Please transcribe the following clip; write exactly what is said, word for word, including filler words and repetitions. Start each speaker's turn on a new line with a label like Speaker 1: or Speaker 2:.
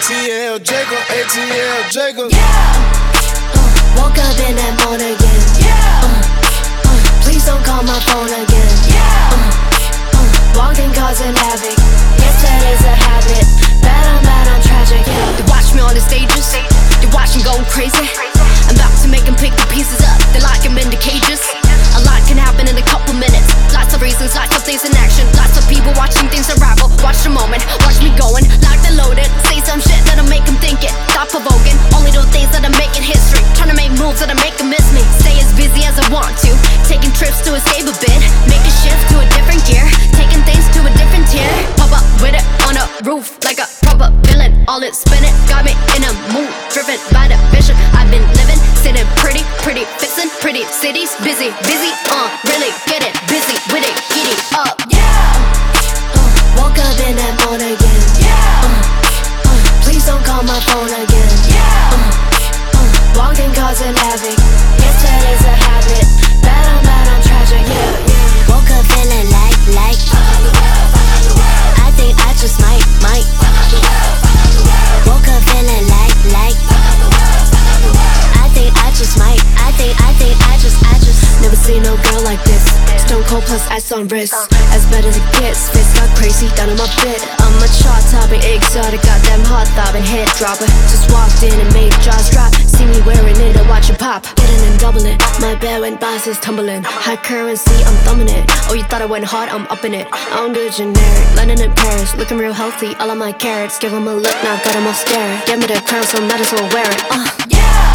Speaker 1: T L Jacob, A T L Jacob.
Speaker 2: Yeah. Uh, woke up in that mood again. Yeah. Uh, uh, please don't call my phone again. Yeah. Uh, uh, walking causing havoc. Yesterday's a habit. Bad, I'm bad, I'm tragic. Yeah.
Speaker 3: They watch me on the stages. They watch me going crazy. I'm about to make them pick the pieces up. They lock them in the cages. A lot can happen in a couple minutes. Lots of reasons, lots of things in action. Lots of people watching things unravel. Watch the moment, watch me going. Locked and loaded. Say some shit that'll make them think it. Stop provoking. Only do things that'll make it history. Trying to make moves that'll make them miss me. Stay as busy as I want to. Taking trips to escape a bit. Make a shift to a different gear. Taking things to a different tier. Pop up with it on a roof like a proper villain. All it spinning got me in a mood. Driven by the vision I've been living. Sitting pretty, pretty, fixing pretty cities. Busy, busy, uh, really get it. Busy with it, giddy up.
Speaker 2: Yeah. Uh, woke up in that mood again. Yeah. Uh, uh, please don't call my phone again. Yeah. Uh, uh, walking causing havoc. Yesterday's a habit. Bad, I'm bad, I'm tragic. Yeah, yeah. Woke up feeling like, like. I think I just might, might. Woke up feeling like, like. I think I just might. I think, I think I just, I just. Never seen no girl like this. Stone cold plus ice on wrist. As bad as it gets. Face got crazy down on my bed. I'm a chart topping, exotic, goddamn hot throbbing head dropper. Just walked in and made jaws drop. See me wearing it, I watch it pop. Getting and doubling. My bed when boss is tumbling. High currency, I'm thumbing it. Oh, you thought I went hard, I'm upping it. I don't do generic. London and Paris, looking real healthy. All of my carrots, give them a look, now got them all staring. Give me the crown, so might as well wear it. Uh, yeah.